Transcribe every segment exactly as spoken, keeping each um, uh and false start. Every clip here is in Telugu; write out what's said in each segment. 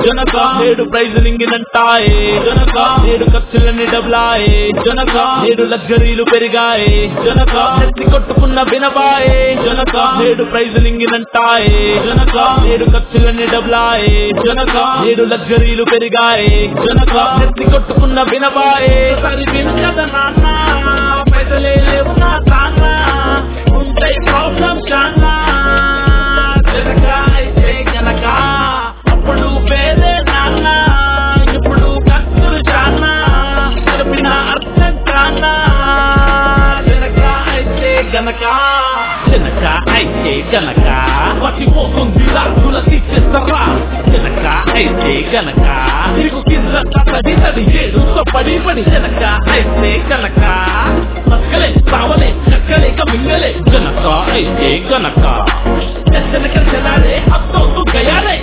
జనక నేడు ప్రైజ్ లింగినంటాయే జనక నేడు ఖర్చులన్నీ డబ్లాయే జనక నేడు లగ్జరీలు పెరిగాయే జనక నెత్తి కొట్టుకున్న వినబాయే జనక నేడు ప్రైజ్ లింగినంటాయే జనక నేడు ఖర్చులన్నీ డబ్లాయే జనక నేడు లగ్జరీలు పెరిగాయే జనక నెత్తి కొట్టుకున్న వినబాయే సరి విను కదా నాన్న పైసలే లేవు నా తాన్న ఉంటాయి ప్రాబ్లం చాలా జనక అయితే గనక అప్పుడు పేదే నాన్న ఇప్పుడు ఖర్చులు చాలా కలిపిన అర్థం చాలా జనక అయితే గనక జనక అయితే గనక పట్టిపోతుంది రాజుల తీసేస్తారా జనక అయితే గనక నీకు కింద తడి తడి ఏడు పడి పడి జనక అయితే గనక బతకలే సావలే చక్కలేక మింగలే జనక అయితే గనక జనక జనాలే అత్తోతు గయాలే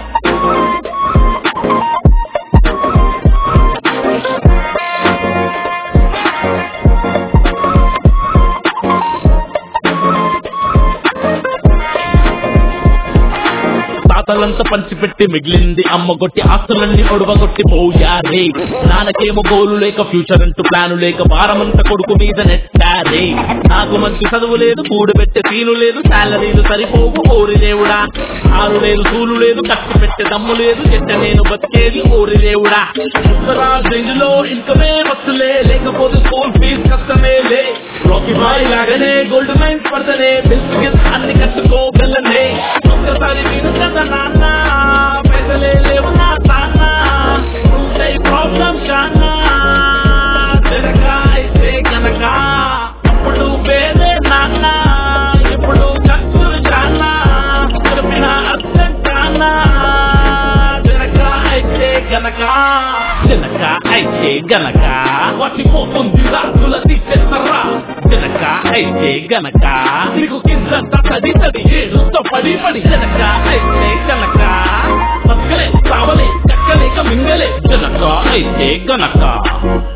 తాతలంతా పంచిపెట్టి మిగిలింది అమ్మగొట్టి ఆస్తులన్నీ ఒడవగొట్టి పోయారే నాన్నకేమో గోలు లేక ఫ్యూచర్ అంటూ ప్లాను లేక భారమంతా కొడుకు మీద నెట్టారే నాకు మంచి చదువు లేదు కూడు పెట్టే తీను లేదు శాలరీలు సరిపోవు ఓరి దేవుడా ఆరు లేదు తూలు లేదు ఖర్చు పెట్టే దమ్ము లేదు చెట్ట నేను బతికేది ఓరి దేవుడా లో ఇన్కమే వస్తులే లేకపోతే స్కూల్ ఫీజు కష్టమే లే రాకీ బాయ్ లాగానే గోల్డ్ మైన్స్ పడతనే బిల్స్ అన్ని కట్టుకోగలనే ఒక్కసారి విను కదా నాన్న పైసలే లేవు నా తాన్న ఉంటాయి ప్రాబ్లం చాలా జనక అయితే గనక అప్పుడు పేదే నాన్న ఇప్పుడు ఖర్చులు చాలా కలిపిన అర్థం చాలా జనక అయితే గనక జనక అయితే గనక పట్టిపోతుంది రాజుల తీసేస్తారా జనక అయితే గనక నీకు కింద తడి తడి ఏడు పడి పడి జనక అయితే గనక బతకలే సావలే చక్కలేక మింగలే జనక అయితే గనక